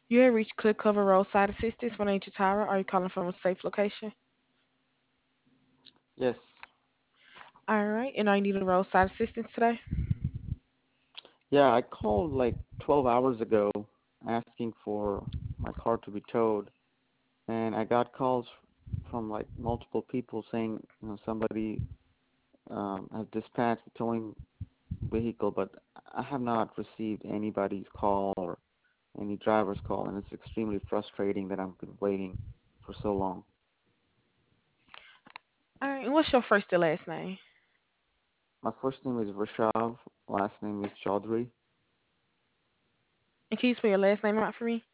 You have reached Clear Cover Roadside Assistance. My name's Tyra. Are you calling from a safe location? Yes. All right. And are you needing roadside assistance today? Yeah, I called like 12 hours ago asking for my car to be towed, and I got calls from like multiple people saying, somebody has dispatched the towing vehicle, but I have not received anybody's call or any driver's call, and it's extremely frustrating that I've been waiting for so long. All right. And what's your first and last name? My first name is Rashav, last name is Chaudhry, And can you spell your last name out for me?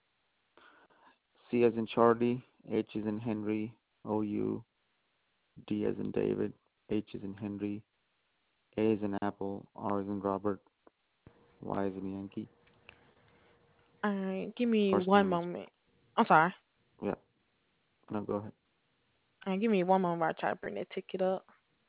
C as in Charlie, H as in Henry, O-U, D as in David, H as in Henry, A as in Apple, R as in Robert, Y as in Yankee. All right. Give me First one name is, moment. I'm sorry. yeah, no, go ahead. All right. Give me one moment while I try to bring that ticket up.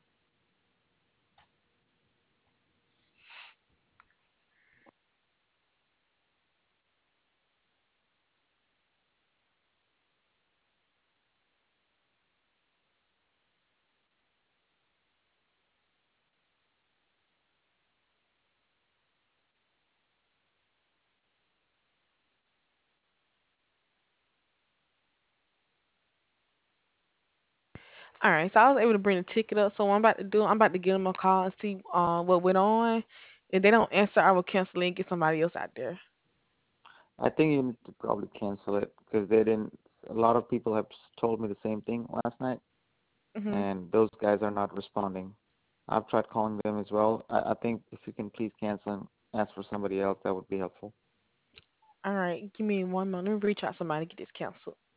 All right. So I was able to bring the ticket up. So what I'm about to do, I'm about to give them a call and see what went on. If they don't answer, I will cancel it and get somebody else out there. I think you need to probably cancel it because they didn't, a lot of people have told me the same thing last night, Mhm. and those guys are not responding. I've tried calling them as well. I think if you can please cancel and ask for somebody else, that would be helpful. All right. Give me one moment. Let me reach out to somebody to get this canceled.